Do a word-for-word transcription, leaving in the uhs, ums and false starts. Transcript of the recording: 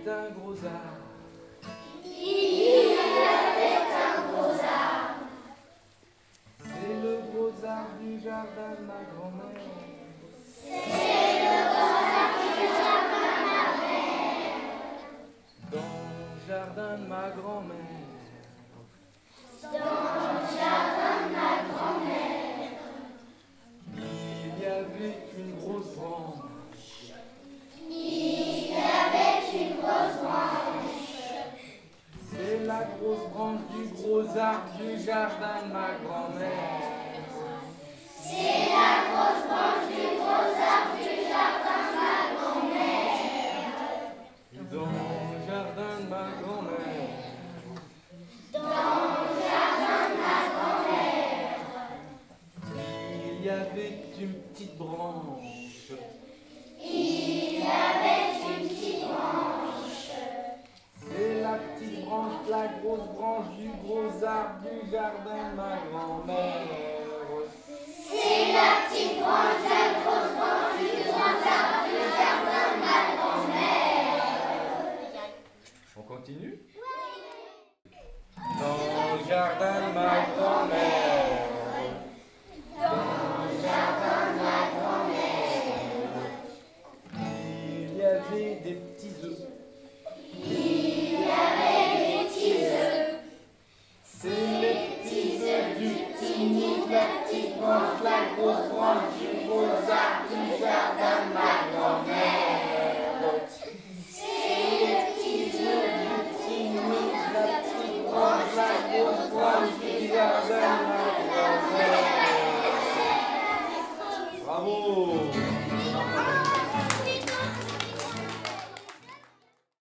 avait un gros arbre. Il avait un gros arbre. C'est le gros arbre du jardin de ma grand-mère. C'est le gros arbre du jardin de ma mère. Dans le jardin de ma grand-mère. Dans le jardin de ma grand-mère. Il y avait une grosse branche. Il y avait une grosse branche. C'est la grosse branche du gros arbre du jardin de ma grand-mère. C'est la grosse branche du gros arbre du jardin de ma grand-mère. Dans le jardin de ma grand-mère. Dans le jardin de ma grand-mère. Il y avait une petite branche. Il y avait une petite branche. C'est la petite branche, la grosse branche du gros arbre du jardin de ma grand-mère. C'est la petite branche, la grosse branche du gros arbre du jardin de ma grand-mère. On continue? Dans le jardin de ma grand-mère. Dans le jardin de ma grand-mère. Il y avait des petits œufs. Il y avait des petits œufs. C'est les petits œufs du petit nid, la petite branche, la grosse branche du gros arbre du jardin de ma grand-mère. C'est les petits œufs Du petit nid, la petite branche, la grosse branche du jardin de ma grand-mère. Bravo!